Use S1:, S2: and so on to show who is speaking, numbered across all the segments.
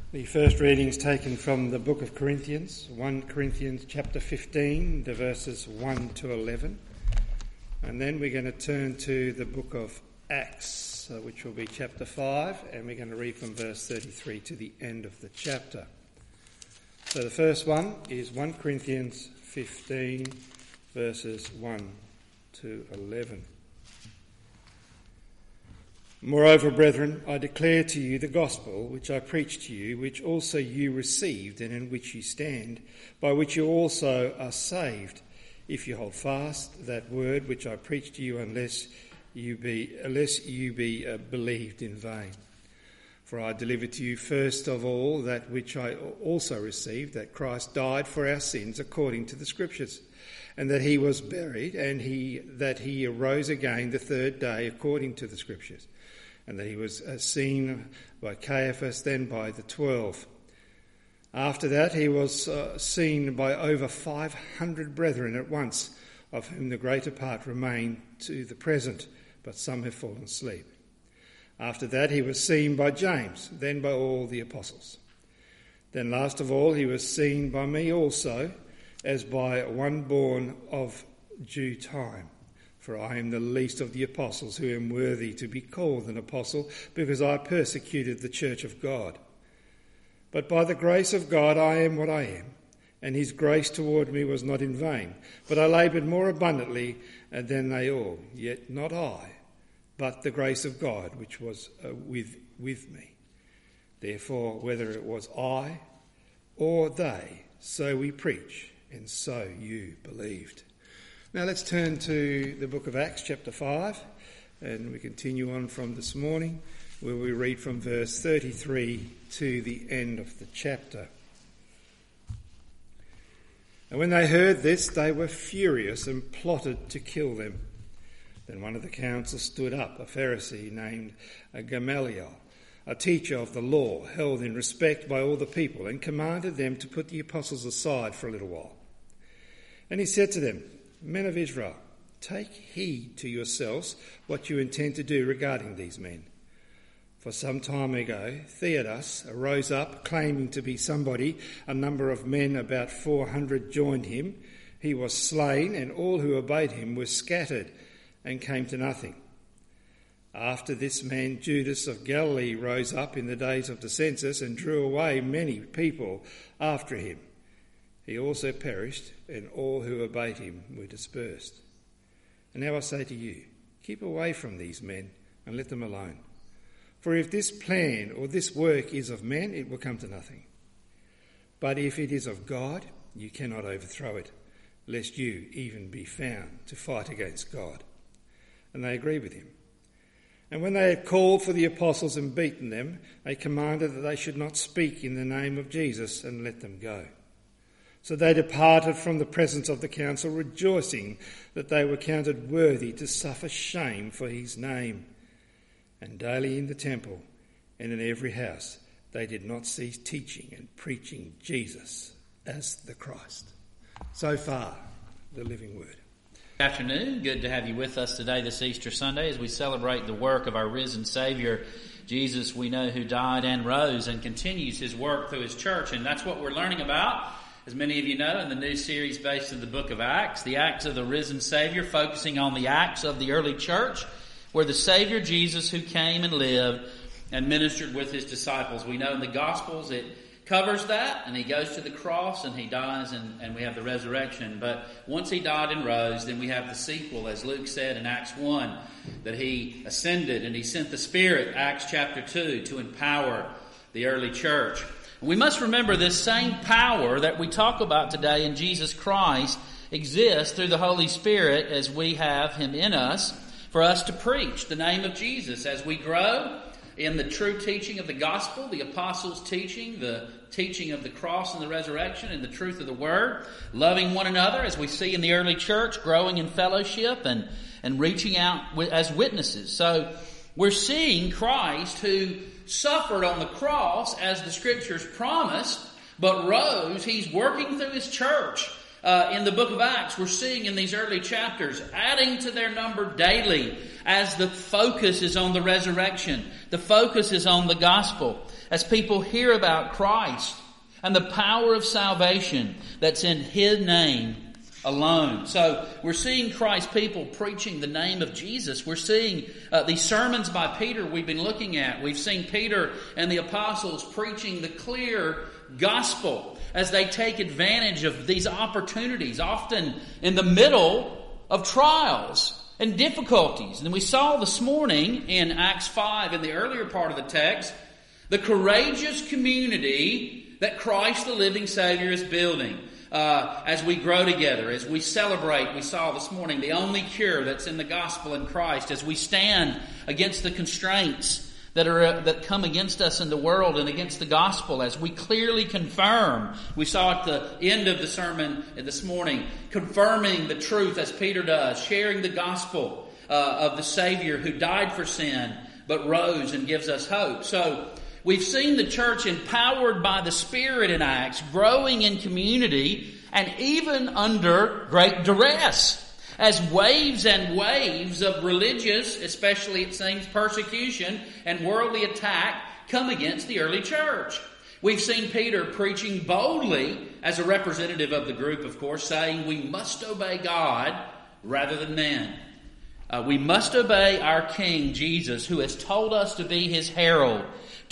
S1: The first reading is taken from the book of Corinthians, 1 Corinthians chapter 15, the verses 1 to 11. And then we're going to turn to the book of Acts, which will be chapter 5, and we're going to read from verse 33 to the end of the chapter. So the first one is 1 Corinthians 15, verses 1 to 11. Moreover, brethren, I declare to you the gospel which I preached to you, which also you received and in which you stand, by which you also are saved, if you hold fast that word which I preached to you, unless you be believed in vain. For I delivered to you first of all that which I also received, that Christ died for our sins according to the Scriptures, and that he was buried, and that he arose again the third day according to the Scriptures, and that he was seen by Caiaphas, then by the 12. After that he was seen by over 500 brethren at once, of whom the greater part remain to the present, but some have fallen asleep. After that he was seen by James, then by all the apostles. Then last of all he was seen by me also, as by one born of due time. For I am the least of the apostles, who am worthy to be called an apostle, because I persecuted the church of God. But by the grace of God I am what I am, and his grace toward me was not in vain. But I laboured more abundantly than they all, yet not I, but the grace of God which was with me. Therefore, whether it was I or they, so we preach, and so you believed. Now let's turn to the book of Acts chapter 5, and we continue on from this morning, where we read from verse 33 to the end of the chapter. And when they heard this, they were furious and plotted to kill them. Then one of the council stood up, a Pharisee named Gamaliel, a teacher of the law, held in respect by all the people, and commanded them to put the apostles aside for a little while. And he said to them, Men of Israel, take heed to yourselves what you intend to do regarding these men. For some time ago, Theudas rose up, claiming to be somebody. A number of men, about 400, joined him. He was slain, and all who obeyed him were scattered and came to nothing. After this man, Judas of Galilee, rose up in the days of the census and drew away many people after him. He also perished, and all who obeyed him were dispersed. And now I say to you, keep away from these men and let them alone. For if this plan or this work is of men, it will come to nothing. But if it is of God, you cannot overthrow it, lest you even be found to fight against God. And they agreed with him. And when they had called for the apostles and beaten them, they commanded that they should not speak in the name of Jesus, and let them go. So they departed from the presence of the council, rejoicing that they were counted worthy to suffer shame for his name. And daily in the temple and in every house they did not cease teaching and preaching Jesus as the Christ. So far, the living word.
S2: Good afternoon. Good to have you with us today, this Easter Sunday, as we celebrate the work of our risen Savior, Jesus, we know, who died and rose and continues his work through his church. And that's what we're learning about, as many of you know, in the new series based in the book of Acts, the Acts of the risen Savior, focusing on the Acts of the early church, where the Savior Jesus, who came and lived and ministered with his disciples. We know in the Gospels it covers that, and he goes to the cross and he dies, and we have the resurrection. But once he died and rose, then we have the sequel, as Luke said in Acts 1, that he ascended and he sent the Spirit, Acts chapter 2, to empower the early church. We must remember this same power that we talk about today in Jesus Christ exists through the Holy Spirit as we have him in us for us to preach the name of Jesus as we grow in the true teaching of the gospel, the apostles' teaching, the teaching of the cross and the resurrection, and the truth of the word, loving one another as we see in the early church, growing in fellowship and reaching out as witnesses. So we're seeing Christ, who suffered on the cross as the Scriptures promised, but rose. He's working through his church. In the book of Acts, we're seeing in these early chapters, adding to their number daily as the focus is on the resurrection. The focus is on the gospel. as people hear about Christ and the power of salvation that's in His name alone. So we're seeing Christ's people preaching the name of Jesus. We're seeing these sermons by Peter we've been looking at. We've seen Peter and the apostles preaching the clear gospel as they take advantage of these opportunities, often in the middle of trials and difficulties. And we saw this morning in Acts 5, in the earlier part of the text, the courageous community that Christ the living Savior is building. As we grow together, as we celebrate, we saw this morning the only cure that's in the gospel in Christ, as we stand against the constraints that come against us in the world and against the gospel, as we clearly confirm. We saw at the end of the sermon this morning, confirming the truth as Peter does, sharing the gospel of the Savior who died for sin but rose and gives us hope. So we've seen the church empowered by the Spirit in Acts, growing in community and even under great duress, as waves and waves of religious, especially it seems, persecution and worldly attack come against the early church. We've seen Peter preaching boldly as a representative of the group, of course, saying we must obey God rather than men. We must obey our King Jesus, who has told us to be His herald.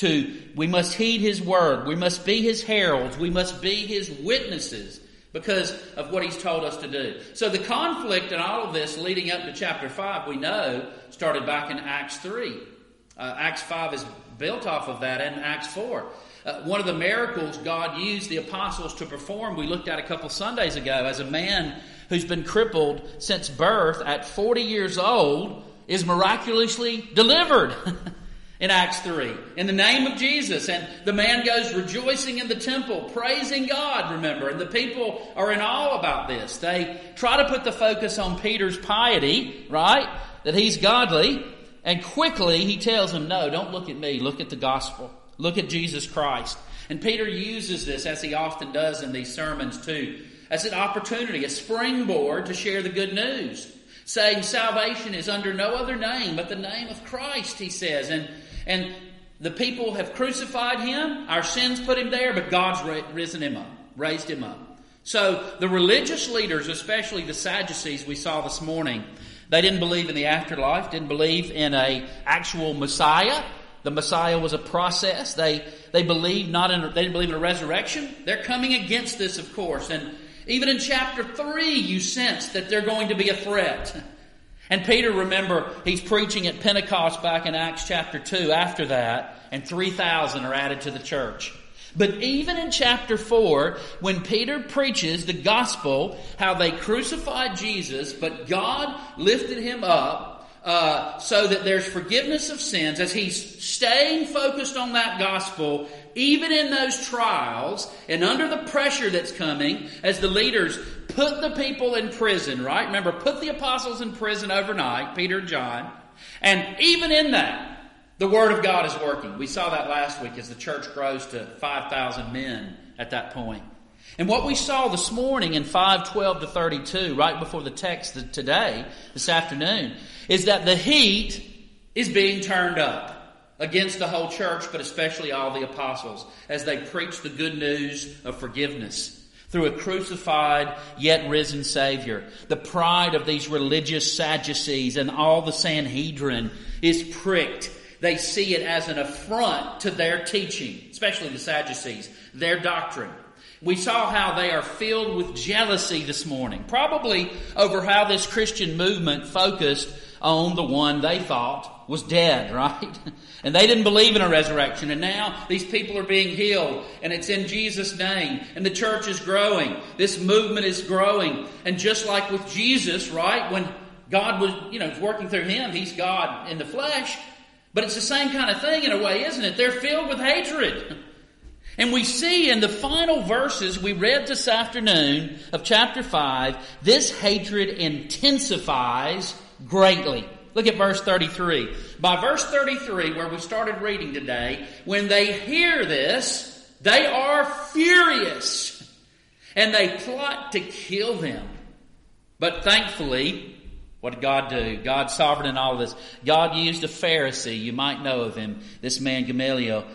S2: We must heed His word. We must be His heralds. We must be His witnesses because of what He's told us to do. So the conflict in all of this leading up to chapter 5, we know, started back in Acts 3. Acts 5 is built off of that, and Acts 4. One of the miracles God used the apostles to perform, we looked at a couple Sundays ago, as a man who's been crippled since birth at 40 years old is miraculously delivered in Acts 3 in the name of Jesus. And the man goes rejoicing in the temple, praising God, remember. And the people are in awe about this. They try to put the focus on Peter's piety, right? That he's godly. And quickly he tells them, no, don't look at me. Look at the gospel. Look at Jesus Christ. And Peter uses this, as he often does in these sermons too, as an opportunity, a springboard to share the good news, saying salvation is under no other name but the name of Christ, he says. And the people have crucified Him, our sins put Him there, but God's raised Him up. So the religious leaders, especially the Sadducees we saw this morning, they didn't believe in the afterlife, didn't believe in an actual Messiah. The Messiah was a process. They believed they didn't believe in a resurrection. They're coming against this, of course. And even in chapter 3, you sense that they're going to be a threat. And Peter, remember, he's preaching at Pentecost back in Acts chapter 2 after that, and 3,000 are added to the church. But even in chapter 4, when Peter preaches the gospel, how they crucified Jesus, but God lifted Him up, so that there's forgiveness of sins, as he's staying focused on that gospel, even in those trials and under the pressure that's coming, as the leaders put the people in prison, right? Remember, put the apostles in prison overnight, Peter and John. And even in that, the Word of God is working. We saw that last week as the church grows to 5,000 men at that point. And what we saw this morning in 5:12 to 32, right before the text today, this afternoon, is that the heat is being turned up against the whole church, but especially all the apostles, as they preach the good news of forgiveness through a crucified yet risen Savior. The pride of these religious Sadducees and all the Sanhedrin is pricked. They see it as an affront to their teaching, especially the Sadducees, their doctrine. We saw how they are filled with jealousy this morning, probably over how this Christian movement focused on the one they thought was dead, right? And they didn't believe in a resurrection. And now these people are being healed, and it's in Jesus' name. And the church is growing. This movement is growing. And just like with Jesus, right? When God was, working through Him, He's God in the flesh. But it's the same kind of thing in a way, isn't it? They're filled with hatred. And we see in the final verses we read this afternoon of chapter 5, this hatred intensifies greatly. Look at verse 33. By verse 33, where we started reading today, when they hear this, they are furious, and they plot to kill them. But thankfully, what did God do? God's sovereign in all of this. God used a Pharisee. You might know of him, this man Gamaliel.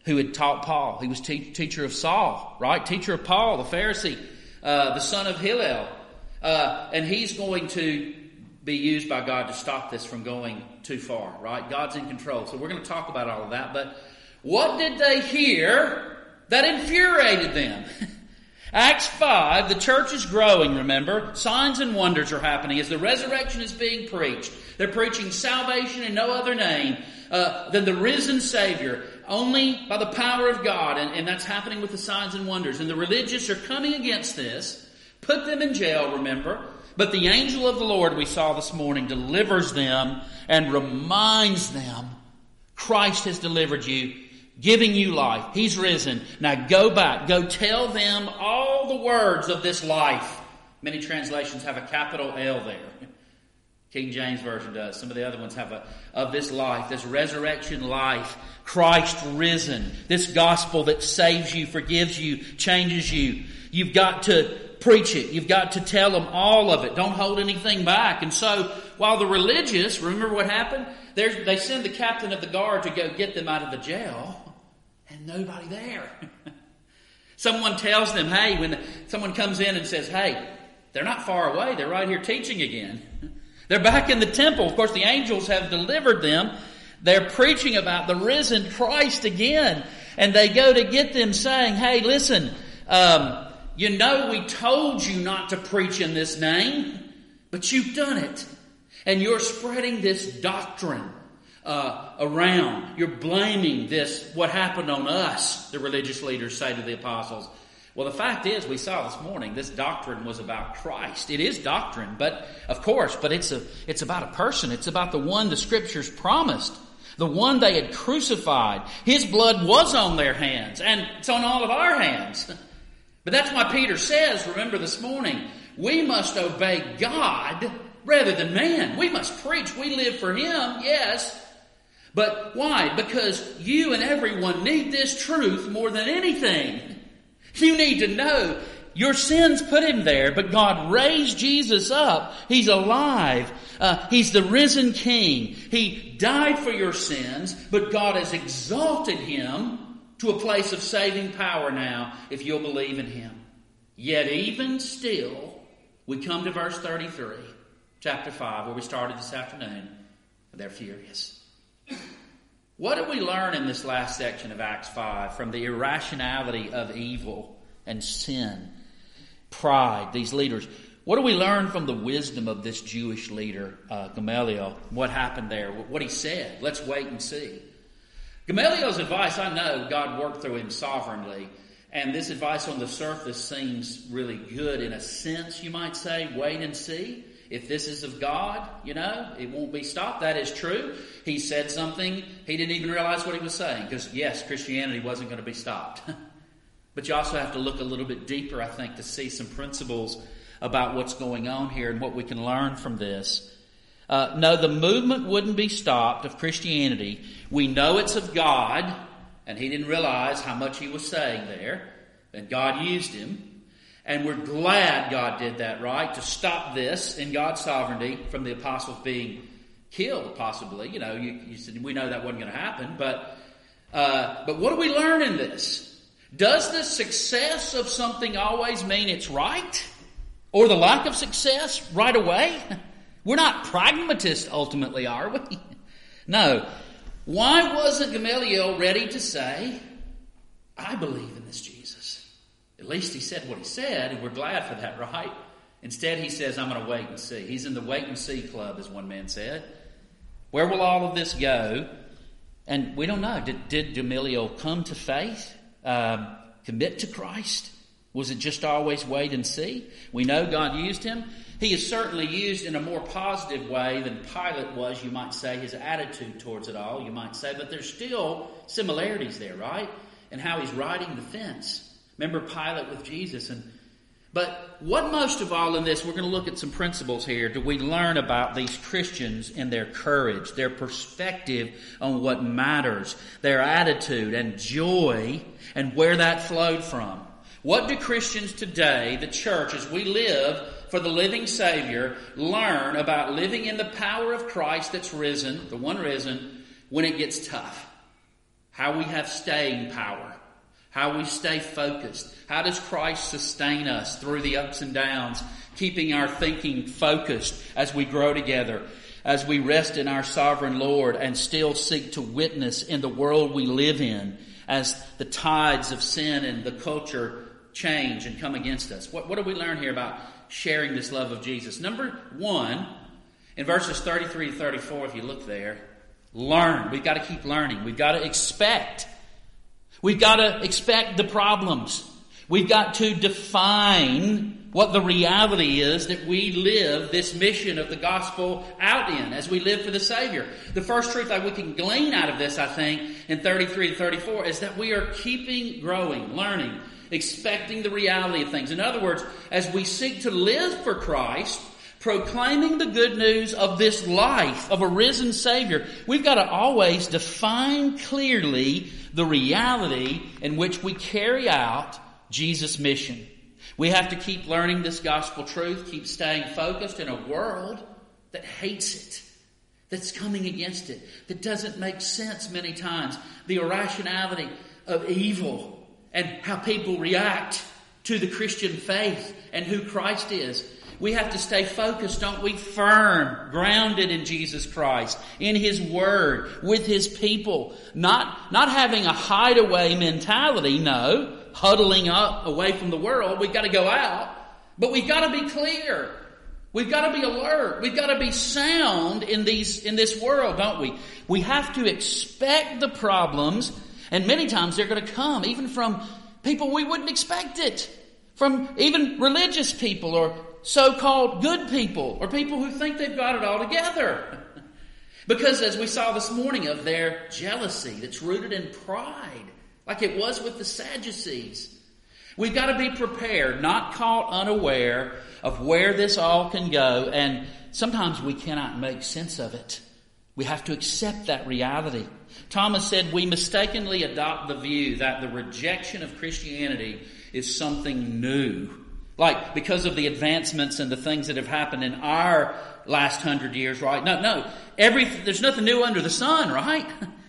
S2: who had taught Paul. He was teacher of Saul, right? Teacher of Paul, the Pharisee, the son of Hillel. And he's going to be used by God to stop this from going too far, right? God's in control. So we're going to talk about all of that. But what did they hear that infuriated them? Acts 5, the church is growing, remember. Signs and wonders are happening as the resurrection is being preached. They're preaching salvation in no other name than the risen Savior, only by the power of God. And that's happening with the signs and wonders. And the religious are coming against this, put them in jail, remember. But the angel of the Lord, we saw this morning, delivers them and reminds them, Christ has delivered you, giving you life. He's risen. Now go back. Go tell them all the words of this life. Many translations have a capital L there. King James Version does. Some of the other ones have of this life, this resurrection life. Christ risen. This gospel that saves you, forgives you, changes you. You've got to preach it. You've got to tell them all of it. Don't hold anything back. And so, while the religious, remember what happened? They send the captain of the guard to go get them out of the jail, and nobody there. Someone tells them, hey, when someone comes in and says, hey, they're not far away. They're right here teaching again. They're back in the temple. Of course, the angels have delivered them. They're preaching about the risen Christ again. And they go to get them saying, hey, listen, you know we told you not to preach in this name, but you've done it. And you're spreading this doctrine around. You're blaming this, what happened on us, the religious leaders say to the apostles. Well, the fact is, we saw this morning, this doctrine was about Christ. It is doctrine, but of course, but it's about a person. It's about the one the Scriptures promised. The one they had crucified. His blood was on their hands, and it's on all of our hands. But that's why Peter says, remember this morning, we must obey God rather than man. We must preach. We live for Him, yes. But why? Because you and everyone need this truth more than anything. You need to know your sins put Him there, but God raised Jesus up. He's alive. He's the risen King. He died for your sins, but God has exalted Him to a place of saving power now if you'll believe in Him. Yet even still, we come to verse 33, chapter 5, where we started this afternoon. They're furious. What did we learn in this last section of Acts 5 from the irrationality of evil and sin, pride, these leaders? What do we learn from the wisdom of this Jewish leader, Gamaliel? What happened there? What he said? Let's wait and see. Gamaliel's advice, I know God worked through him sovereignly, and this advice on the surface seems really good in a sense, you might say. Wait and see. If this is of God, it won't be stopped. That is true. He said something. He didn't even realize what he was saying, because, yes, Christianity wasn't going to be stopped. But you also have to look a little bit deeper, I think, to see some principles about what's going on here and what we can learn from this. No, the movement wouldn't be stopped of Christianity. We know it's of God, and he didn't realize how much he was saying there, and God used him. And we're glad God did that, right? To stop this in God's sovereignty from the apostles being killed, possibly. You said we know that wasn't going to happen, but what do we learn in this? Does the success of something always mean it's right? Or the lack of success right away? We're not pragmatists ultimately, are we? No. Why wasn't Gamaliel ready to say, I believe in this Jesus? At least he said what he said, and we're glad for that, right? Instead, he says, I'm going to wait and see. He's in the wait and see club, as one man said. Where will all of this go? And we don't know. Did Gamaliel come to faith? Commit to Christ? Was it just always wait and see? We know God used him. He is certainly used in a more positive way than Pilate was, you might say, his attitude towards it all, you might say. But there's still similarities there, right? And how he's riding the fence. Remember Pilate with Jesus. But what most of all in this, we're going to look at some principles here. Do we learn about these Christians and their courage, their perspective on what matters, their attitude and joy, and where that flowed from? What do Christians today, the church, as we live for the living Savior, learn about living in the power of Christ that's risen, the one risen, when it gets tough? how we have staying power, how we stay focused. How does Christ sustain us through the ups and downs, keeping our thinking focused as we grow together, as we rest in our sovereign Lord and still seek to witness in the world we live in as the tides of sin and the culture change and come against us? What do we learn here about sharing this love of Jesus? Number one, in verses 33 to 34, if you look there, learn. We've got to keep learning. We've got to expect. We've got to expect the problems. We've got to define what the reality is that we live this mission of the gospel out in as we live for the Savior. The first truth that we can glean out of this, I think, in 33 to 34 is that we are keeping growing, learning, expecting the reality of things. In other words, as we seek to live for Christ, proclaiming the good news of this life of a risen Savior, we've got to always define clearly the reality in which we carry out Jesus' mission. We have to keep learning this gospel truth, keep staying focused in a world that hates it, that's coming against it, that doesn't make sense many times. The irrationality of evil and how people react to the Christian faith and who Christ is. We have to stay focused, don't we? Firm, grounded in Jesus Christ, in His Word, with His people. Not having a hideaway mentality, no. Huddling up away from the world. We've got to go out. But we've got to be clear. We've got to be alert. We've got to be sound in this world, don't we? We have to expect the problems, and many times they're going to come even from people we wouldn't expect it. From even religious people or so-called good people or people who think they've got it all together. Because as we saw this morning of their jealousy that's rooted in pride, like it was with the Sadducees. We've got to be prepared, not caught unaware of where this all can go, and sometimes we cannot make sense of it. We have to accept that reality. Thomas said we mistakenly adopt the view that the rejection of Christianity is something new. Like, because of the advancements and the things that have happened in our last 100 years, right? No. There's nothing new under the sun, right?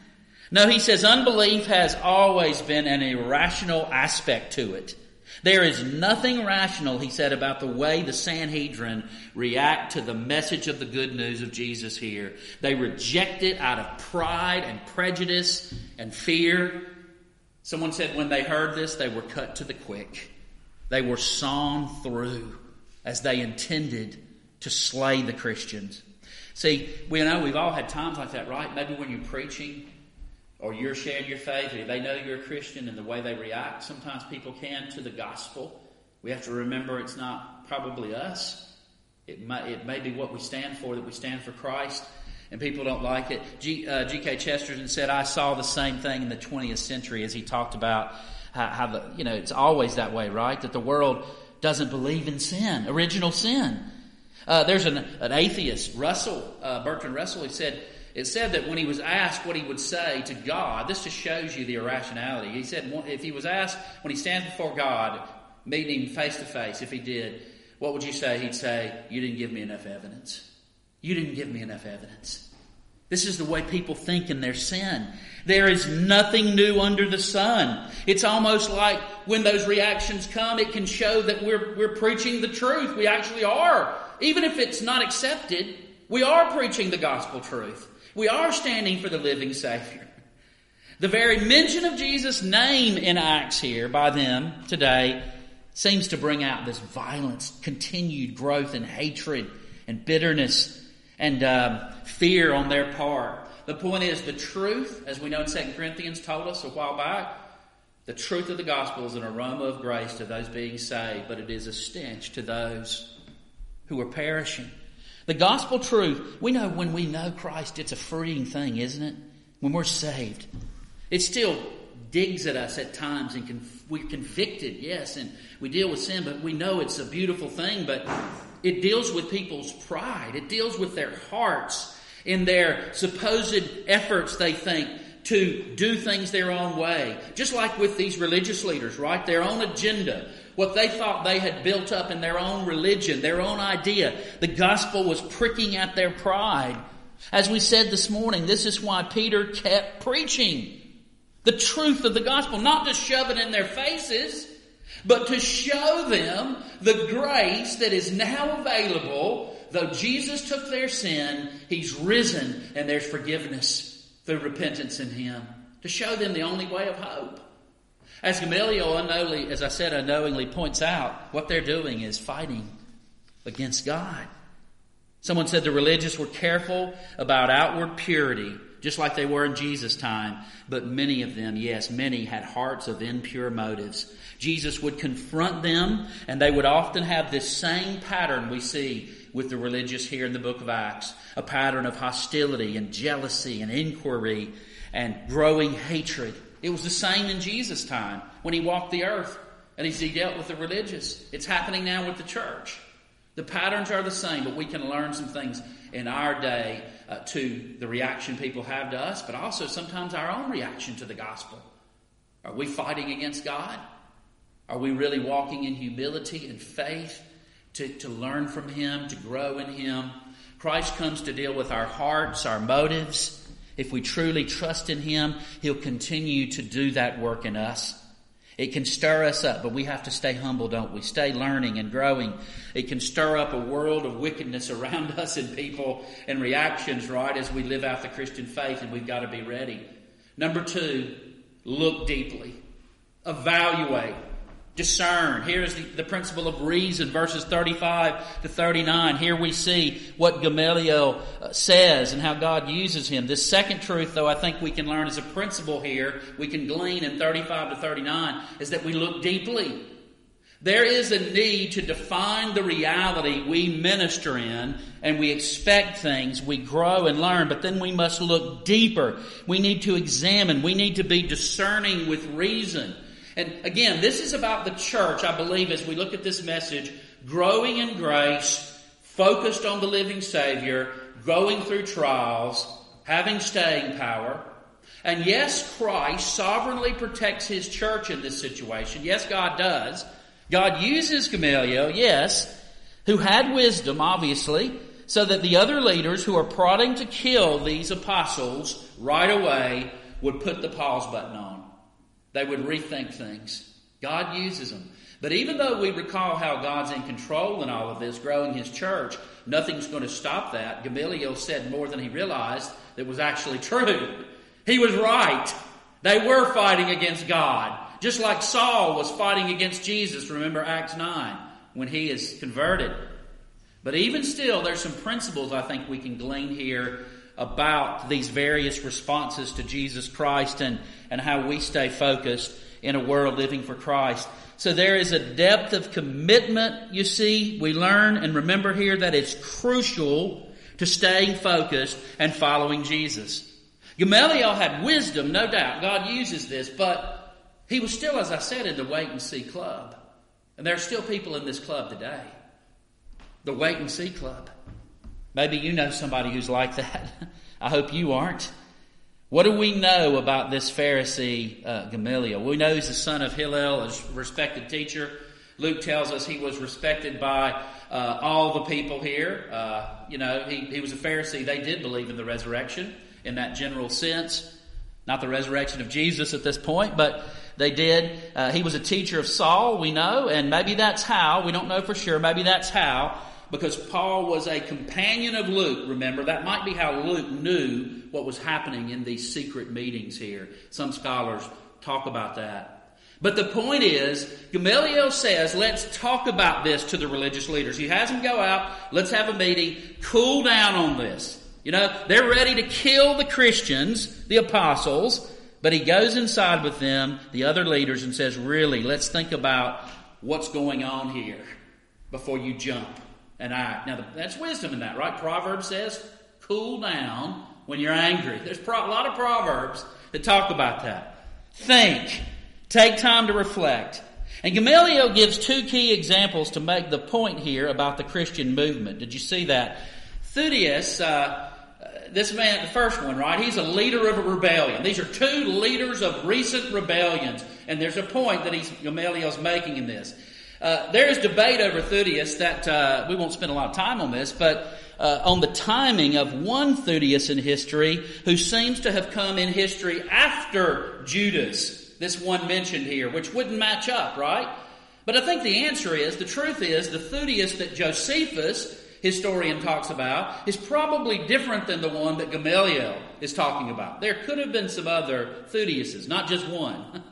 S2: No, he says unbelief has always been an irrational aspect to it. There is nothing rational, he said, about the way the Sanhedrin react to the message of the good news of Jesus here. They reject it out of pride and prejudice and fear. Someone said when they heard this, they were cut to the quick. They were sawn through as they intended to slay the Christians. See, we know we've all had times like that, right? Maybe when you're preaching or you're sharing your faith, or they know you're a Christian and the way they react, sometimes people can to the gospel. We have to remember it's not probably us. It may be what we stand for, that we stand for Christ, and people don't like it. G.K. Chesterton said, I saw the same thing in the 20th century as he talked about how it's always that way, right? That the world doesn't believe in sin, original sin. There's an atheist, Bertrand Russell, it said that when he was asked what he would say to God, this just shows you the irrationality. He said if he was asked when he stands before God, meeting him face to face, if he did, what would you say? He'd say, you didn't give me enough evidence. You didn't give me enough evidence. This is the way people think in their sin. There is nothing new under the sun. It's almost like when those reactions come, it can show that we're preaching the truth. We actually are. Even if it's not accepted, we are preaching the gospel truth. We are standing for the living Savior. The very mention of Jesus' name in Acts here by them today seems to bring out this violence, continued growth in hatred and bitterness and fear on their part. The point is the truth, as we know in 2 Corinthians told us a while back, the truth of the gospel is an aroma of grace to those being saved, but it is a stench to those who are perishing. The gospel truth, we know when we know Christ, it's a freeing thing, isn't it? When we're saved. It still digs at us at times and we're convicted, yes, and we deal with sin, but we know it's a beautiful thing, but it deals with people's pride. It deals with their hearts in their supposed efforts, they think, to do things their own way. Just like with these religious leaders, right? Their own agenda. What they thought they had built up in their own religion, their own idea. The gospel was pricking at their pride. As we said this morning, this is why Peter kept preaching. The truth of the gospel, not to shove it in their faces, but to show them the grace that is now available. Though Jesus took their sin, He's risen, and there's forgiveness through repentance in Him. To show them the only way of hope. As Gamaliel unknowingly points out, what they're doing is fighting against God. Someone said the religious were careful about outward purity, just like they were in Jesus' time. But many of them, yes, many had hearts of impure motives. Jesus would confront them, and they would often have this same pattern we see with the religious here in the book of Acts. A pattern of hostility and jealousy and inquiry and growing hatred. It was the same in Jesus' time when He walked the earth and He dealt with the religious. It's happening now with the church. The patterns are the same, but we can learn some things in our day to the reaction people have to us, but also sometimes our own reaction to the gospel. Are we fighting against God? Are we really walking in humility and faith to learn from Him, to grow in Him? Christ comes to deal with our hearts, our motives. If we truly trust in Him, He'll continue to do that work in us. It can stir us up, but we have to stay humble, don't we? Stay learning and growing. It can stir up a world of wickedness around us and people and reactions, right, as we live out the Christian faith, and we've got to be ready. Number 2, look deeply. Evaluate. Discern. Here is the principle of reason, verses 35 to 39. Here we see what Gamaliel says and how God uses him. This second truth, though, I think we can learn as a principle here, we can glean in 35 to 39, is that we look deeply. There is a need to define the reality we minister in, and we expect things, we grow and learn, but then we must look deeper. We need to examine. We need to be discerning with reason. And again, this is about the church, I believe, as we look at this message, growing in grace, focused on the living Savior, going through trials, having staying power. And yes, Christ sovereignly protects His church in this situation. Yes, God does. God uses Gamaliel, yes, who had wisdom, obviously, so that the other leaders who are plotting to kill these apostles right away would put the pause button on. They would rethink things. God uses them. But even though we recall how God's in control in all of this, growing His church, nothing's going to stop that. Gamaliel said more than he realized that was actually true. He was right. They were fighting against God. Just like Saul was fighting against Jesus. Remember Acts 9 when he is converted. But even still, there's some principles I think we can glean here about these various responses to Jesus Christ and how we stay focused in a world living for Christ. So there is a depth of commitment, you see. We learn and remember here that it's crucial to staying focused and following Jesus. Gamaliel had wisdom, no doubt. God uses this, but he was still, as I said, in the wait-and-see club. And there are still people in this club today. The wait-and-see club. Maybe you know somebody who's like that. I hope you aren't. What do we know about this Pharisee Gamaliel? We know he's the son of Hillel, a respected teacher. Luke tells us he was respected by all the people here. He was a Pharisee. They did believe in the resurrection in that general sense. Not the resurrection of Jesus at this point, but they did. He was a teacher of Saul, we know, and maybe that's how. We don't know for sure. Maybe that's how. Because Paul was a companion of Luke, remember. That might be how Luke knew what was happening in these secret meetings here. Some scholars talk about that. But the point is, Gamaliel says, let's talk about this to the religious leaders. He has them go out, let's have a meeting, cool down on this. They're ready to kill the Christians, the apostles, but he goes inside with them, the other leaders, and says, really, let's think about what's going on here before you jump. And act. Now, that's wisdom in that, right? Proverbs says, cool down when you're angry. There's a lot of Proverbs that talk about that. Think. Take time to reflect. And Gamaliel gives two key examples to make the point here about the Christian movement. Did you see that? Theudius, this man, the first one, right? He's a leader of a rebellion. These are two leaders of recent rebellions. And there's a point that Gamaliel's making in this. There is debate over Theudius that we won't spend a lot of time on this, but on the timing of one Theudius in history who seems to have come in history after Judas, this one mentioned here, which wouldn't match up, right? But I think the answer is, the truth is, the Theudius that Josephus, historian, talks about is probably different than the one that Gamaliel is talking about. There could have been some other Theudiuses, not just one.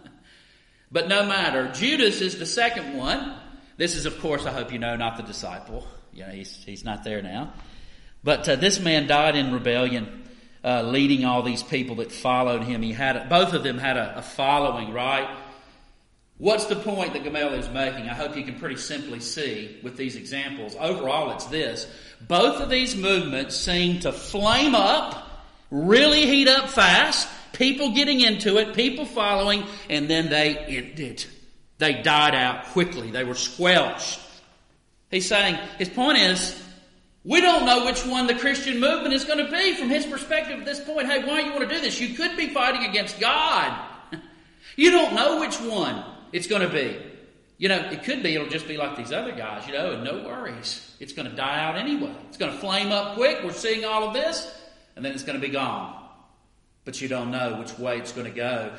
S2: But no matter, Judas is the second one. This is, of course, I hope you know, not the disciple. You know, he's not there now. But this man died in rebellion, leading all these people that followed him. Both of them had a following, right? What's the point that Gamaliel is making? I hope you can pretty simply see with these examples. Overall, it's this. Both of these movements seem to flame up, really heat up fast, people getting into it, people following, and then they ended. They died out quickly. They were squelched. He's saying, his point is, we don't know which one the Christian movement is going to be from his perspective at this point. Hey, why do you want to do this? You could be fighting against God. You don't know which one it's going to be. You know, it could be, it'll just be like these other guys, you know, and no worries. It's going to die out anyway. It's going to flame up quick. We're seeing all of this, and then it's going to be gone. But you don't know which way it's going to go.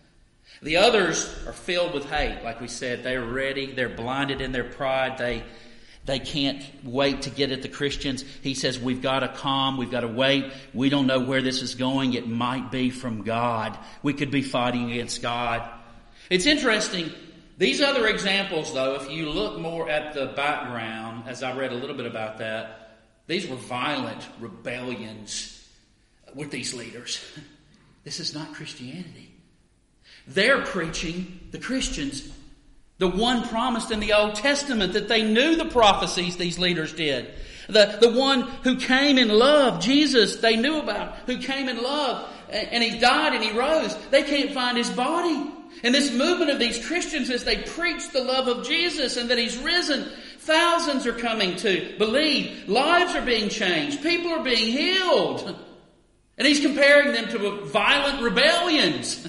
S2: The others are filled with hate. Like we said, they're ready. They're blinded in their pride. They can't wait to get at the Christians. He says, we've got to calm. We've got to wait. We don't know where this is going. It might be from God. We could be fighting against God. It's interesting. These other examples, though, if you look more at the background, as I read a little bit about that, these were violent rebellions with these leaders. This is not Christianity. They're preaching, the Christians, the one promised in the Old Testament, that they knew the prophecies these leaders did. The one who came in love, Jesus, they knew about, who came in love, and he died and he rose. They can't find his body. And this movement of these Christians, as they preach the love of Jesus and that he's risen, thousands are coming to believe. Lives are being changed. People are being healed. And he's comparing them to violent rebellions.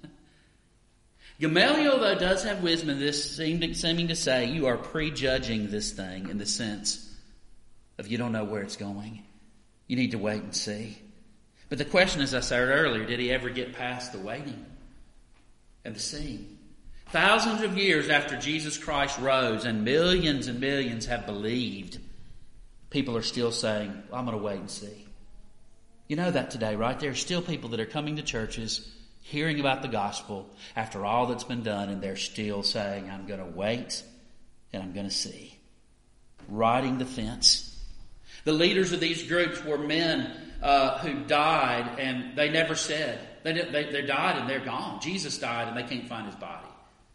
S2: Gamaliel, though, does have wisdom in this, seeming to say, you are prejudging this thing in the sense of you don't know where it's going. You need to wait and see. But the question, as I said earlier, did he ever get past the waiting and the seeing? Thousands of years after Jesus Christ rose and millions have believed, people are still saying, I'm going to wait and see. You know that today, right? There are still people that are coming to churches, hearing about the gospel after all that's been done, and they're still saying, I'm going to wait and I'm going to see. Riding the fence. The leaders of these groups were men who died, and they never said. They died and they're gone. Jesus died and they can't find his body.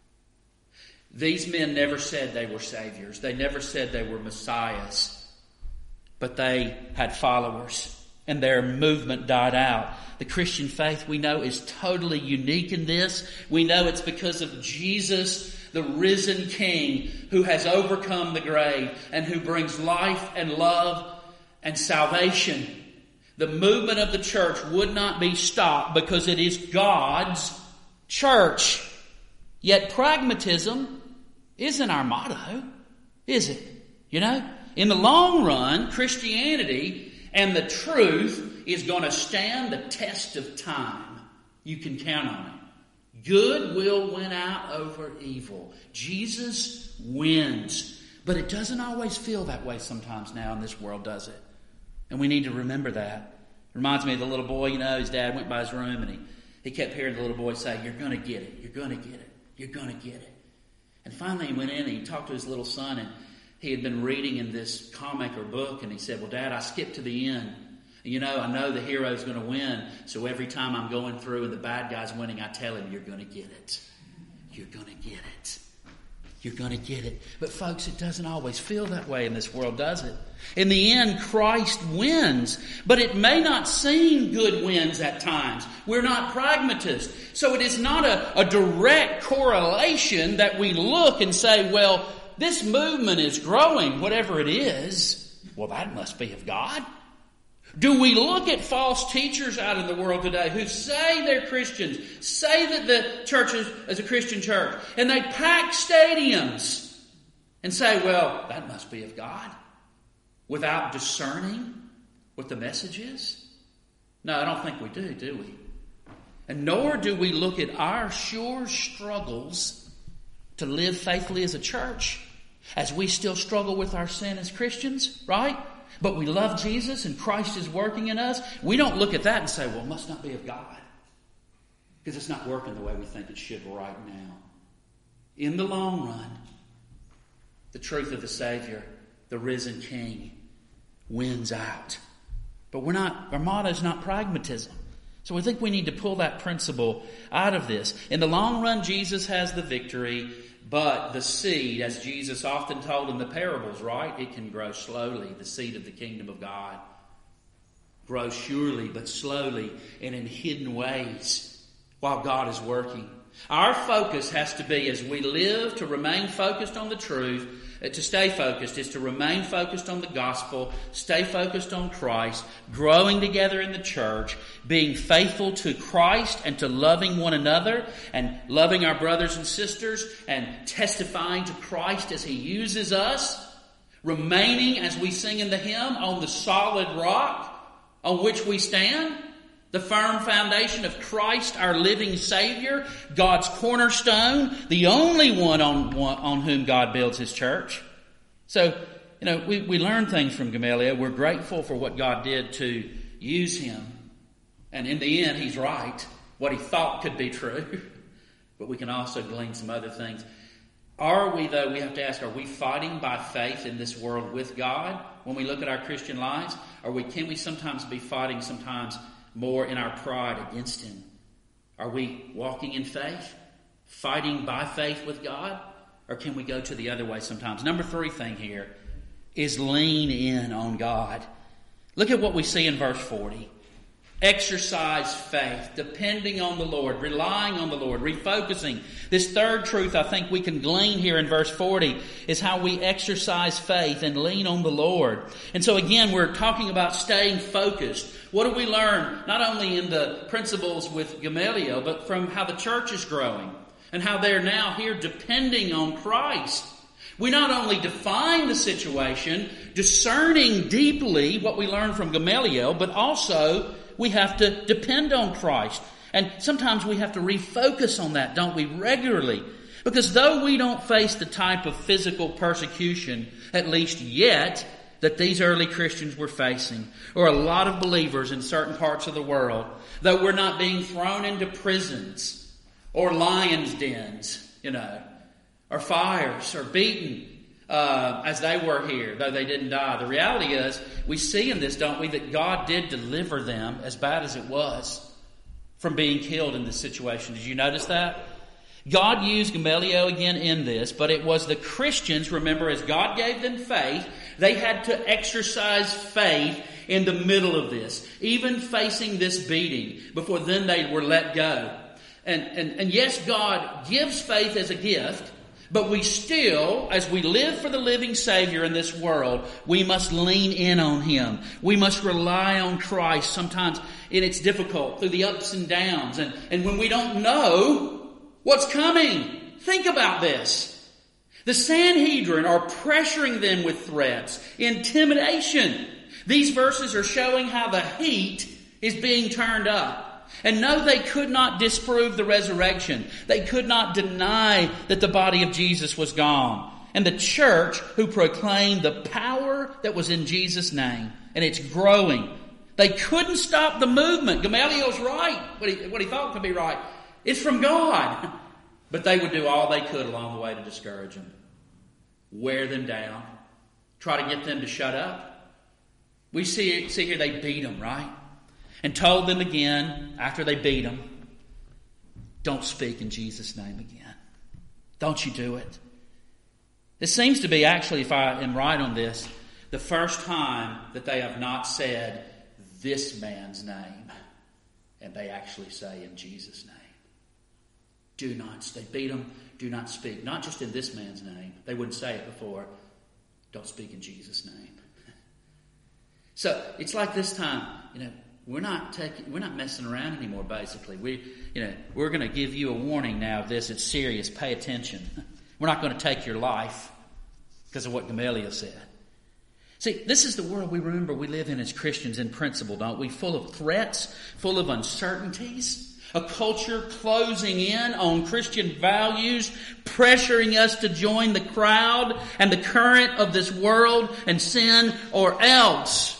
S2: These men never said they were saviors. They never said they were messiahs. But they had followers, and their movement died out. The Christian faith, we know, is totally unique in this. We know it's because of Jesus, the risen King, who has overcome the grave and who brings life and love and salvation. The movement of the church would not be stopped because it is God's church. Yet pragmatism isn't our motto, is it? You know, in the long run, Christianity and the truth is going to stand the test of time. You can count on it. Good will win out over evil. Jesus wins. But it doesn't always feel that way sometimes now in this world, does it? And we need to remember that. It reminds me of the little boy, you know, his dad went by his room and he kept hearing the little boy say, you're going to get it, you're going to get it, you're going to get it. And finally he went in and he talked to his little son, and he had been reading in this comic or book, and he said, well, Dad, I skipped to the end. You know, I know the hero's going to win, so every time I'm going through and the bad guy's winning, I tell him, you're going to get it. You're going to get it. You're going to get it. But folks, it doesn't always feel that way in this world, does it? In the end, Christ wins. But it may not seem good wins at times. We're not pragmatists. So it is not a direct correlation that we look and say, well, this movement is growing, whatever it is. Well, that must be of God. Do we look at false teachers out in the world today who say they're Christians, say that the church is a Christian church, and they pack stadiums and say, well, that must be of God? without discerning what the message is? No, I don't think we do we? And nor do we look at our sure struggles to live faithfully as a church, as we still struggle with our sin as Christians, right? But we love Jesus and Christ is working in us. We don't look at that and say, well, it must not be of God, because it's not working the way we think it should right now. In the long run, the truth of the Savior, the risen King, wins out. But our motto is not pragmatism. So we think we need to pull that principle out of this. In the long run, Jesus has the victory, but the seed, as Jesus often told in the parables, right? It can grow slowly, the seed of the kingdom of God. Grows surely, but slowly and in hidden ways while God is working. Our focus has to be, as we live, to remain focused on the truth. To stay focused is to remain focused on the gospel, stay focused on Christ, growing together in the church, being faithful to Christ and to loving one another and loving our brothers and sisters and testifying to Christ as He uses us, remaining, as we sing in the hymn, on the solid rock on which we stand, the firm foundation of Christ, our living Savior, God's cornerstone, the only one on whom God builds His church. So, we learn things from Gamaliel. We're grateful for what God did to use him. And in the end, he's right. What he thought could be true. But we can also glean some other things. Are we, though, we have to ask, are we fighting by faith in this world with God when we look at our Christian lives? Can we sometimes be fighting more in our pride against Him? Are we walking in faith, fighting by faith with God? Or can we go to the other way sometimes? Number 3 thing here is lean in on God. Look at what we see in verse 40. Exercise faith, depending on the Lord, relying on the Lord, refocusing. This third truth I think we can glean here in verse 40 is how we exercise faith and lean on the Lord. And so again, we're talking about staying focused. What do we learn? Not only in the principles with Gamaliel, but from how the church is growing and how they're now here depending on Christ. We not only define the situation, discerning deeply what we learn from Gamaliel, but also we have to depend on Christ. And sometimes we have to refocus on that, don't we, regularly? Because though we don't face the type of physical persecution, at least yet, that these early Christians were facing, or a lot of believers in certain parts of the world, though we're not being thrown into prisons or lions' dens, or fires, or beaten, as they were here, though they didn't die. The reality is, we see in this, don't we, that God did deliver them, as bad as it was, from being killed in this situation. Did you notice that? God used Gamaliel again in this, but it was the Christians, remember, as God gave them faith, they had to exercise faith in the middle of this, even facing this beating, before then they were let go. And yes, God gives faith as a gift, but we still, as we live for the living Savior in this world, we must lean in on Him. We must rely on Christ sometimes, and it's difficult, through the ups and downs. And when we don't know what's coming, think about this. The Sanhedrin are pressuring them with threats, intimidation. These verses are showing how the heat is being turned up. And no, they could not disprove the resurrection. They could not deny that the body of Jesus was gone. And the church who proclaimed the power that was in Jesus' name. And it's growing. They couldn't stop the movement. Gamaliel's right. What he thought could be right. It's from God. But they would do all they could along the way to discourage them. Wear them down. Try to get them to shut up. We see here they beat them, right? And told them again, after they beat them, don't speak in Jesus' name again. Don't you do it. It seems to be, actually, if I am right on this, the first time that they have not said this man's name. And they actually say in Jesus' name. They beat them, do not speak. Not just in this man's name. They wouldn't say it before. Don't speak in Jesus' name. So it's like this time, we're not messing around anymore, basically. We're going to give you a warning now of this. It's serious. Pay attention. We're not going to take your life because of what Gamaliel said. See, this is the world we remember we live in as Christians in principle, don't we? Full of threats, full of uncertainties, a culture closing in on Christian values, pressuring us to join the crowd and the current of this world and sin or else.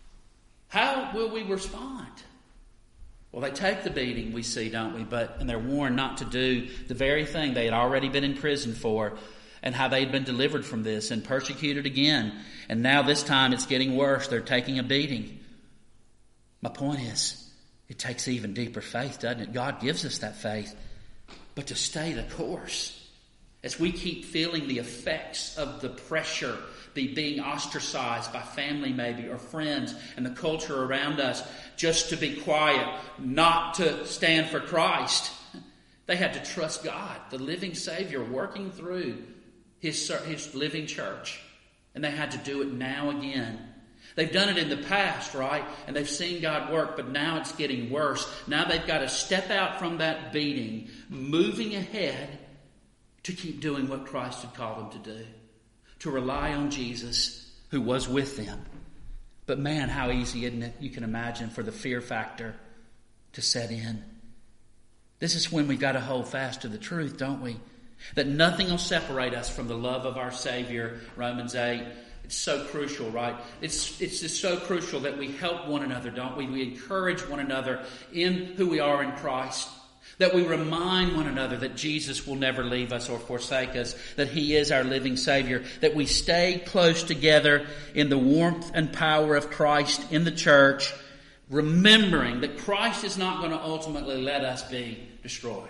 S2: How will we respond? Well, they take the beating, we see, don't we? And they're warned not to do the very thing they had already been in prison for, and how they'd been delivered from this and persecuted again. And now this time it's getting worse. They're taking a beating. My point is, it takes even deeper faith, doesn't it? God gives us that faith. But to stay the course, as we keep feeling the effects of the pressure, being ostracized by family maybe or friends and the culture around us, just to be quiet, not to stand for Christ. They had to trust God, the living Savior, working through His living church. And they had to do it now again. They've done it in the past, right? And they've seen God work, but now it's getting worse. Now they've got to step out from that beating, moving ahead to keep doing what Christ had called them to do. To rely on Jesus, who was with them. But man, how easy, isn't it? You can imagine for the fear factor to set in. This is when we've got to hold fast to the truth, don't we? That nothing will separate us from the love of our Savior, Romans 8. It's so crucial, right? It's just so crucial that we help one another, don't we? We encourage one another in who we are in Christ. That we remind one another that Jesus will never leave us or forsake us. That He is our living Savior. That we stay close together in the warmth and power of Christ in the church. Remembering that Christ is not going to ultimately let us be destroyed.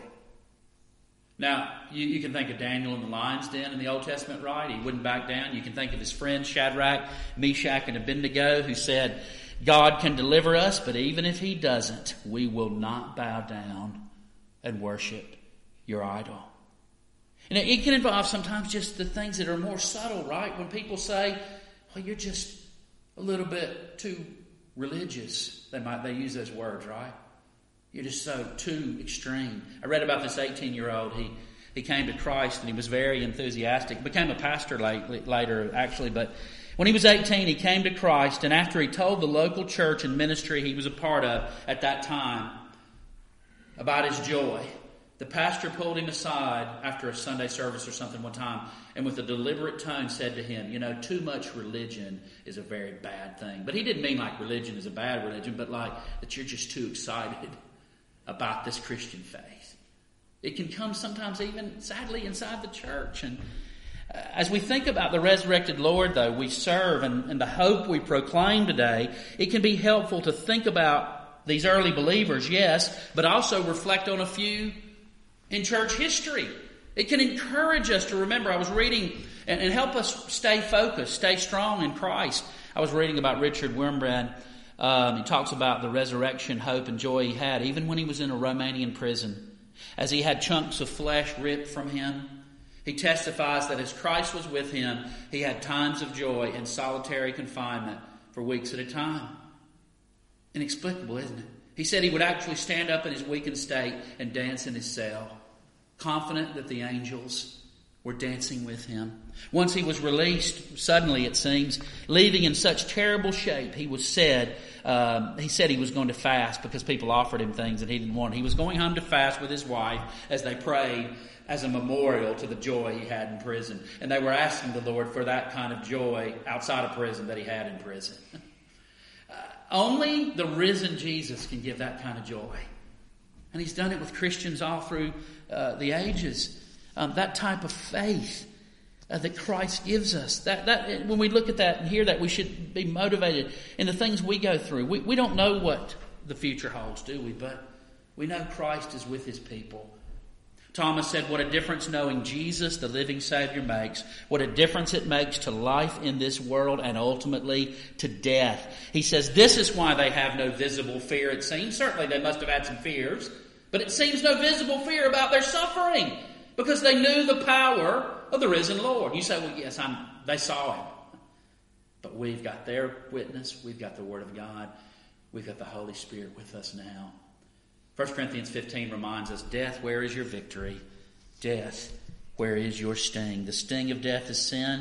S2: Now, you can think of Daniel in the lion's den in the Old Testament, right? He wouldn't back down. You can think of his friends Shadrach, Meshach, and Abednego, who said, God can deliver us, but even if He doesn't, we will not bow down and worship your idol. And it can involve sometimes just the things that are more subtle, right? When people say, well, you're just a little bit too religious. They use those words, right? You're just so too extreme. I read about this 18-year-old. He came to Christ and he was very enthusiastic. Became a pastor later, actually. But when he was 18, he came to Christ. And after he told the local church and ministry he was a part of at that time about his joy, the pastor pulled him aside after a Sunday service or something one time and with a deliberate tone said to him, too much religion is a very bad thing. But he didn't mean like religion is a bad religion, but like that you're just too excited about this Christian faith. It can come sometimes even, sadly, inside the church. And as we think about the resurrected Lord, though, we serve and the hope we proclaim today, it can be helpful to think about these early believers, yes, but also reflect on a few in church history. It can encourage us to remember. I was reading and help us stay focused, stay strong in Christ. I was reading about Richard Wurmbrand. He talks about the resurrection, hope, and joy he had, even when he was in a Romanian prison. As he had chunks of flesh ripped from him, he testifies that as Christ was with him, he had times of joy in solitary confinement for weeks at a time. Inexplicable, isn't it? He said he would actually stand up in his weakened state and dance in his cell, confident that the angels were dancing with him. Once he was released, suddenly it seems, leaving in such terrible shape, he said he was going to fast because people offered him things that he didn't want. He was going home to fast with his wife as they prayed as a memorial to the joy he had in prison. And they were asking the Lord for that kind of joy outside of prison that he had in prison. Only the risen Jesus can give that kind of joy. And He's done it with Christians all through the ages. That type of faith that Christ gives us. That when we look at that and hear that, we should be motivated in the things we go through. We don't know what the future holds, do we? But we know Christ is with His people. Thomas said, what a difference knowing Jesus, the living Savior, makes. What a difference it makes to life in this world and ultimately to death. He says, this is why they have no visible fear, it seems. Certainly they must have had some fears, but it seems no visible fear about their suffering because they knew the power of the risen Lord. You say, well, yes, they saw Him. But we've got their witness. We've got the Word of God. We've got the Holy Spirit with us now. 1 Corinthians 15 reminds us, death, where is your victory? Death, where is your sting? The sting of death is sin,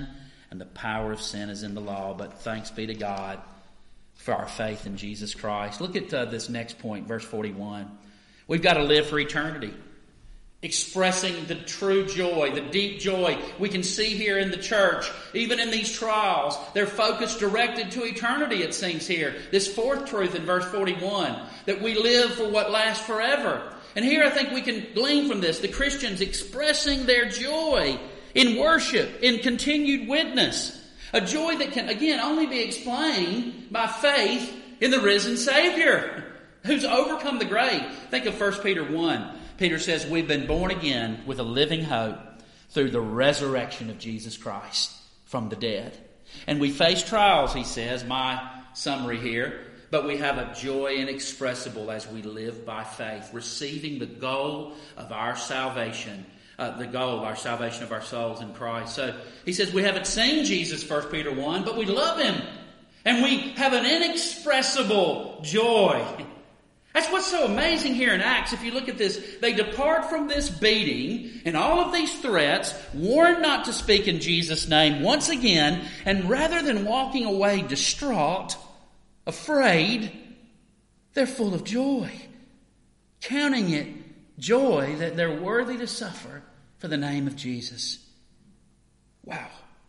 S2: and the power of sin is in the law. But thanks be to God for our faith in Jesus Christ. Look at this next point, verse 41. We've got to live for eternity, expressing the true joy, the deep joy we can see here in the church. Even in these trials, their focus directed to eternity, it seems here. This fourth truth in verse 41, that we live for what lasts forever. And here I think we can glean from this, the Christians expressing their joy in worship, in continued witness. A joy that can, again, only be explained by faith in the risen Savior who's overcome the grave. Think of 1 Peter 1. Peter says we've been born again with a living hope through the resurrection of Jesus Christ from the dead. And we face trials, he says, my summary here, but we have a joy inexpressible as we live by faith, receiving the goal of our salvation, our salvation of our souls in Christ. So he says we haven't seen Jesus, 1 Peter 1, but we love him. And we have an inexpressible joy. That's what's so amazing here in Acts. If you look at this, they depart from this beating and all of these threats, warned not to speak in Jesus' name once again, and rather than walking away distraught, afraid, they're full of joy, counting it joy that they're worthy to suffer for the name of Jesus. Wow.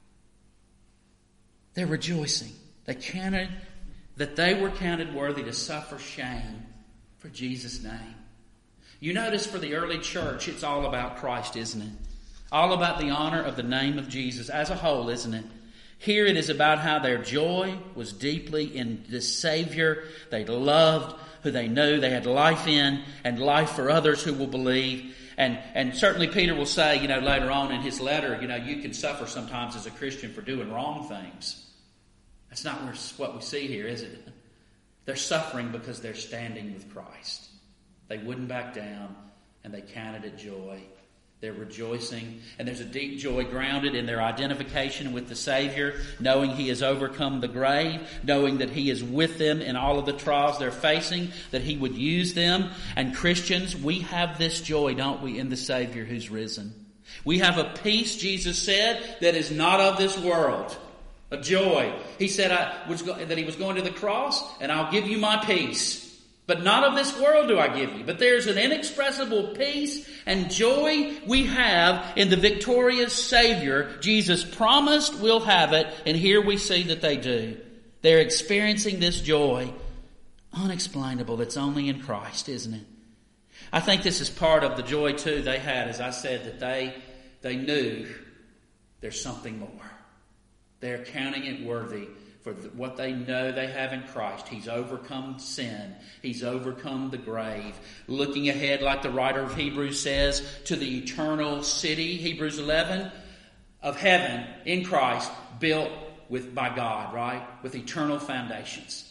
S2: They're rejoicing. They counted that they were counted worthy to suffer shame for Jesus' name. You notice for the early church, it's all about Christ, isn't it? All about the honor of the name of Jesus as a whole, isn't it? Here it is about how their joy was deeply in this Savior they loved, who they knew they had life in, and life for others who will believe. And certainly Peter will say, later on in his letter, you can suffer sometimes as a Christian for doing wrong things. That's not what we see here, is it? They're suffering because they're standing with Christ. They wouldn't back down, and they counted it joy. They're rejoicing, and there's a deep joy grounded in their identification with the Savior, knowing He has overcome the grave, knowing that He is with them in all of the trials they're facing, that He would use them. And Christians, we have this joy, don't we, in the Savior who's risen. We have a peace, Jesus said, that is not of this world. A joy. He said that He was going to the cross, and I'll give you my peace. But not of this world do I give you. But there's an inexpressible peace and joy we have in the victorious Savior. Jesus promised we'll have it, and here we see that they do. They're experiencing this joy, unexplainable, that's only in Christ, isn't it? I think this is part of the joy, too, they had, as I said, that they knew there's something more. They're counting it worthy for what they know they have in Christ. He's overcome sin. He's overcome the grave. Looking ahead, like the writer of Hebrews says, to the eternal city, Hebrews 11, of heaven in Christ, built by God, right? With eternal foundations.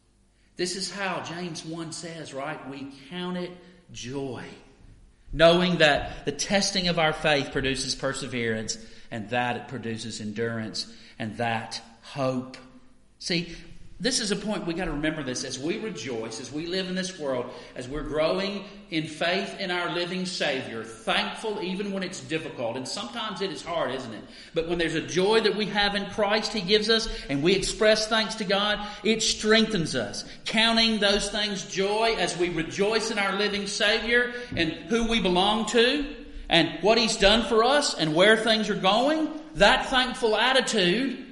S2: This is how James 1 says, right? We count it joy, knowing that the testing of our faith produces perseverance, and that it produces endurance, and that hope. See, this is a point we got to remember this as we rejoice, as we live in this world, as we're growing in faith in our living Savior, thankful even when it's difficult. And sometimes it is hard, isn't it? But when there's a joy that we have in Christ He gives us, and we express thanks to God, it strengthens us. Counting those things joy as we rejoice in our living Savior and who we belong to and what He's done for us and where things are going, that thankful attitude,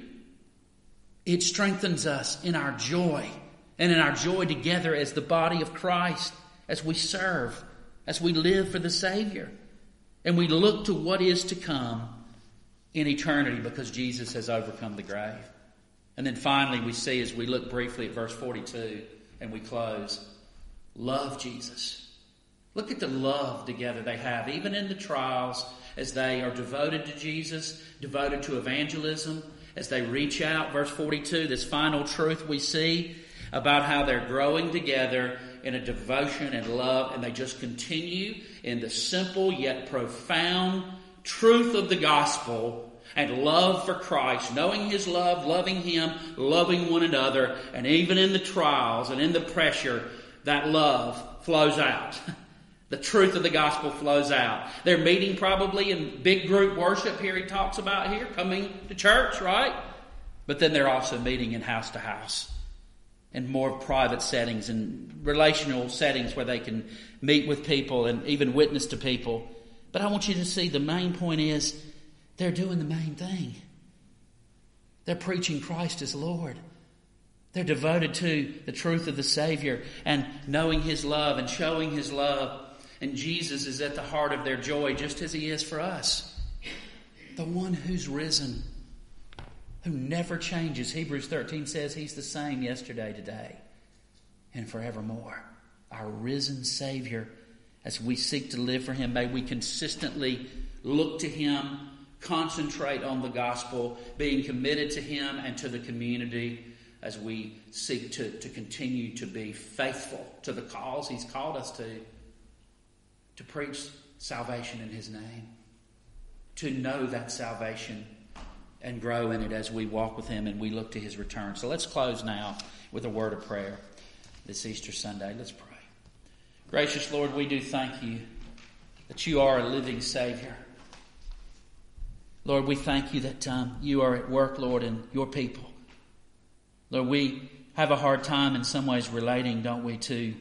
S2: it strengthens us in our joy and in our joy together as the body of Christ, as we serve, as we live for the Savior. And we look to what is to come in eternity because Jesus has overcome the grave. And then finally we see, as we look briefly at verse 42 and we close, love Jesus. Look at the love together they have, even in the trials, as they are devoted to Jesus, devoted to evangelism, as they reach out. Verse 42, this final truth we see about how they're growing together in a devotion and love, and they just continue in the simple yet profound truth of the gospel and love for Christ, knowing His love, loving Him, loving one another, and even in the trials and in the pressure, that love flows out. The truth of the gospel flows out. They're meeting probably in big group worship here he talks about here, coming to church, right? But then they're also meeting in house to house, in more private settings and relational settings where they can meet with people and even witness to people. But I want you to see the main point is they're doing the main thing. They're preaching Christ as Lord. They're devoted to the truth of the Savior and knowing His love and showing His love. And Jesus is at the heart of their joy just as He is for us. The one who's risen, who never changes. Hebrews 13 says He's the same yesterday, today, and forevermore. Our risen Savior, as we seek to live for Him, may we consistently look to Him, concentrate on the gospel, being committed to Him and to the community as we seek to continue to be faithful to the cause He's called us to preach salvation in His name, to know that salvation and grow in it as we walk with Him and we look to His return. So let's close now with a word of prayer this Easter Sunday. Let's pray. Gracious Lord, we do thank You that You are a living Savior. Lord, we thank You that You are at work, Lord, in Your people. Lord, we have a hard time in some ways relating, don't we, to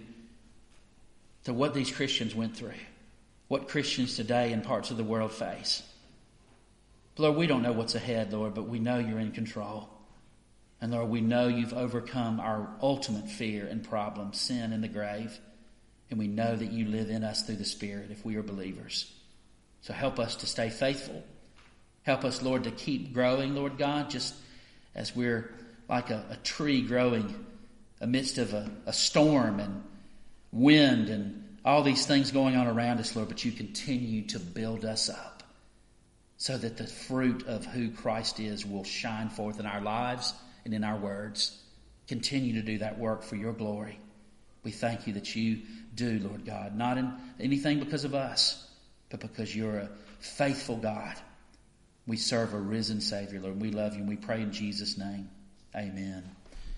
S2: what these Christians went through, what Christians today in parts of the world face. Lord, we don't know what's ahead, Lord, but we know You're in control. And Lord, we know You've overcome our ultimate fear and problem, sin and the grave. And we know that You live in us through the Spirit if we are believers. So help us to stay faithful. Help us, Lord, to keep growing, Lord God, just as we're like a tree growing amidst of a storm and wind and all these things going on around us, Lord, but You continue to build us up so that the fruit of who Christ is will shine forth in our lives and in our words. Continue to do that work for Your glory. We thank You that You do, Lord God, not in anything because of us, but because You're a faithful God. We serve a risen Savior, Lord. We love You and we pray in Jesus' name. Amen.